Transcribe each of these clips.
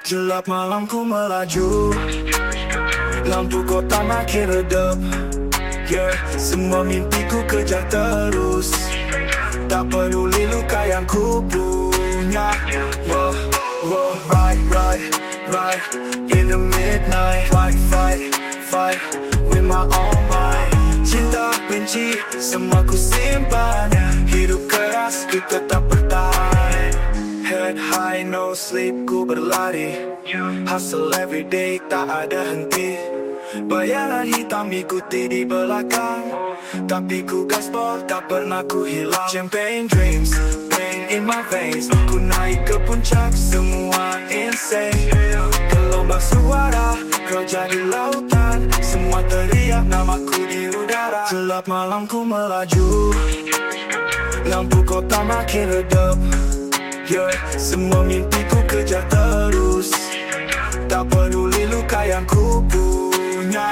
Gelap malamku melaju, lampu kota makin redup. Semua mimpiku kejar terus, tak peduli luka yang ku punya. Right in the midnight. Fight with my own mind. Cinta, benci, semua ku simpan. Hidup keras, ku tetap bertahan. Head high, no sleep, ku berlari. Hustle every day, tak ada henti. Bayangan hitam ikuti di belakang, tapi ku gaspol, tak pernah ku hilang. Champagne dreams, pain in my veins. Ku naik ke puncak, semua insane. Gelombang suara, kerja di lautan. Semua teriak namaku di udara. Gelap malamku melaju, lampu kota makin redup. Semua mimpiku kejar terus, tak peduli luka yang ku punya.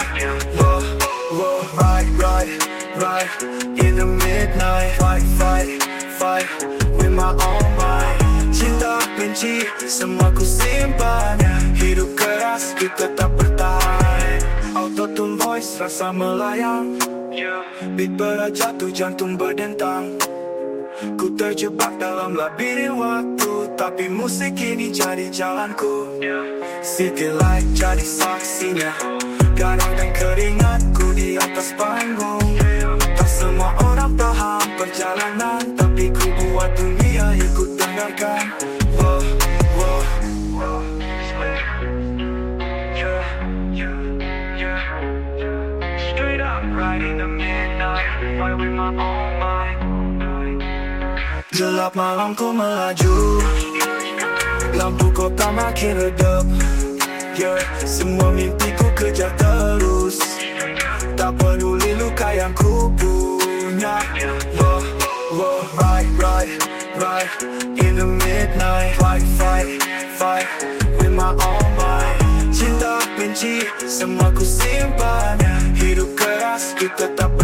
Right in the midnight. Fight with my own mind. Cinta, benci, semua ku simpan. Hidup keras, ku tetap bertahan. Autotune voice, rasa melayang. Beat berat jatuh, jantung berdentang. Ku terjebak dalam labirin waktu, tapi musik ini jadi jalanku. City light jadi saksinya, garam dan keringatku di atas panggung. Tak semua orang paham perjalanan, tapi ku buat dunia ikut dengarkan. Straight up, right in the midnight. Fight with my own mind. Gelap malamku melaju, lampu kota makin redup. Semua mimpiku kejar terus, tak peduli luka yang ku punya. Right in the midnight. Fight with my own mind. Cinta, benci, semua ku simpan. Hidup keras, ku tetap